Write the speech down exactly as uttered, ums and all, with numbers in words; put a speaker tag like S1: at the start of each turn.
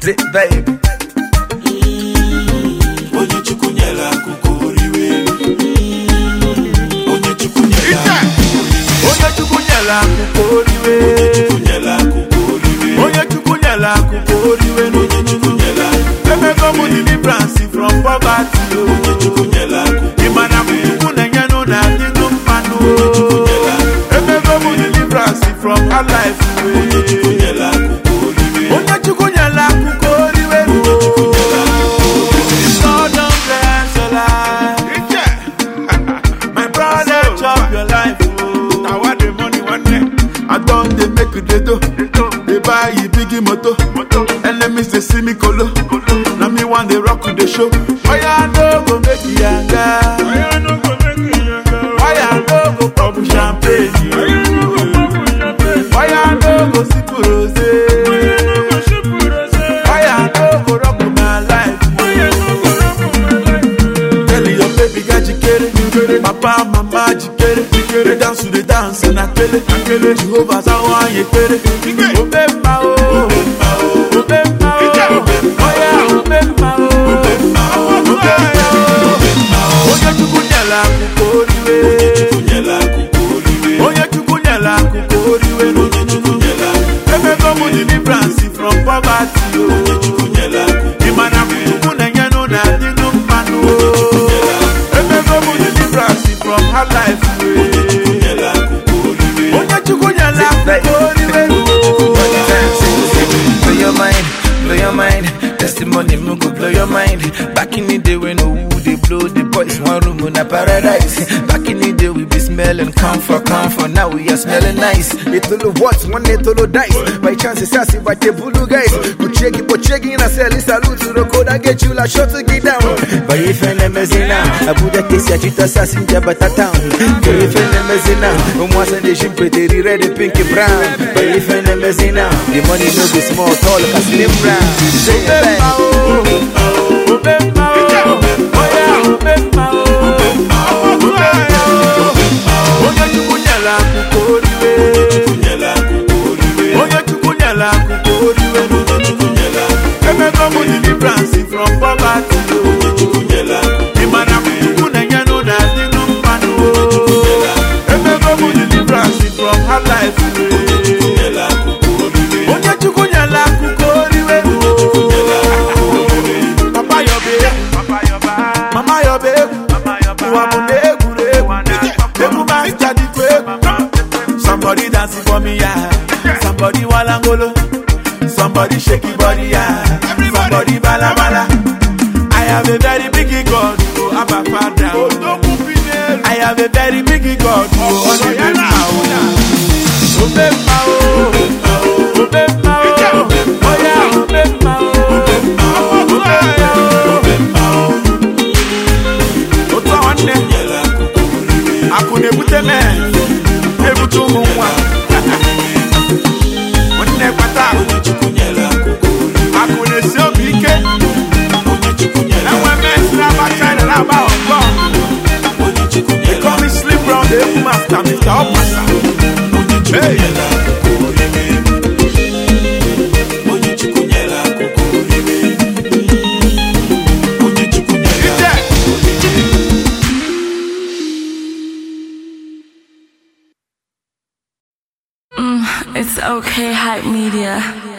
S1: Zip, baby.
S2: Onye chukwu nyela akụkọ oriwe. Onye chukwu nyela
S1: Onye chukwu nyela akụkọ oriwe. Onye chukwu nyela akụkọ oriwe.
S2: Onye chukwu nyela
S1: Emego mu deliverance from poverty.
S2: Onye chukwu nyela akụkọ
S1: Imana kuku nenyenu na dinu manu. Emego mu deliverance from her life.
S2: Onye chukwu nyela akụkọ oriwe.
S1: Onye chukwu nyela akụkọ oriwe. God don't bless your life. My brother chop your life. Now what the money one day? I don't they make it they do. They buy you biggie moto. Enemies they see me colo. Now me one they rock with the show. Why I no go make it younger? Why I no go make it younger? Why I no go pop champagne? Why I no go sip rose? Why I no go rock my life? Tell your baby got you get it. Papa, mama, you get it. They dance to the dance and I tell it. Jehovah's I want you get it. Obemba oh, Obemba oh, oh yeah, Obemba oh, Obemba oh. Onye chukwu nyela akụkọ oriwe. Onye chukwu nyela akụkọ oriwe.
S2: Onye chukwu nyela
S1: Emego mu deliverance from poverty.
S2: Onye chukwu nyela
S1: Imana kuku nenyenu na dinu manu. Emego mu deliverance from her life.
S2: nyela akụkọ oriwe.
S1: Onye chukwu nyela akụkọ oriwe.
S3: Blow your mind, blow your mind. Testimony, me go blow your mind. Back in the day when no who they blow the boys one room in a paradise. Back in the day we be smelling comfort, comfort. Now we are smelling nice. It all what one it all dice. By chance it's sassy, but the blue guys. Go check it, but check it. I say salute to the code. I get you like shot to get down. But if I never say now, I would have kissed you to assassin Jabata town. But if I never say now, um was a nation pretty red, pinky brown. But if I never say now, the money no be small, tall, like slim brown. Say it back.
S1: Obemba oh, Obemba oh, oh yeah, Obemba oh, Obemba oh. Onye chukwu nyela akụkọ oriwe.
S2: nyela akụkọ oriwe.
S1: Onye chukwu nyela akụkọ oriwe.
S2: Onye chukwu nyela
S1: Emego mu deliverance from poverty.
S2: Onye chukwu nyela
S1: Imana kuku nenyenu na dinu manu. Emego mu deliverance from her life.
S2: nyela akụkọ oriwe.
S1: Onye chukwu nyela akụkọ oriwe. Papa yobe, mama yobe, uwamune egure, egu master di kwe. Somebody dancing for me, yeah. Somebody walangolo, somebody shake your body, yeah. Somebody bala bala. I have a very big God, oh, Abba Father. Oh. I have a very big God, oh, on the bed now. Obemba oh, Obemba oh, oh yeah, Obemba oh. Akune bute me, ebutu mwa. Onne pata,
S2: Onye chukwu nyela akụkọ oriwe.
S1: akune si obike.
S2: Onye chukwu nyela
S1: Na we me slaba China na ba ongo.
S2: Onye chukwu
S1: They
S2: nyela
S1: call me sleep round the master, Mister Opasa.
S2: Onye chukwu
S1: Hey.
S2: nyela akụkọ oriwe. Onye chukwu nyela akụkọ oriwe. Onye chukwu nyela
S1: Ije.
S4: It's okay, hype media.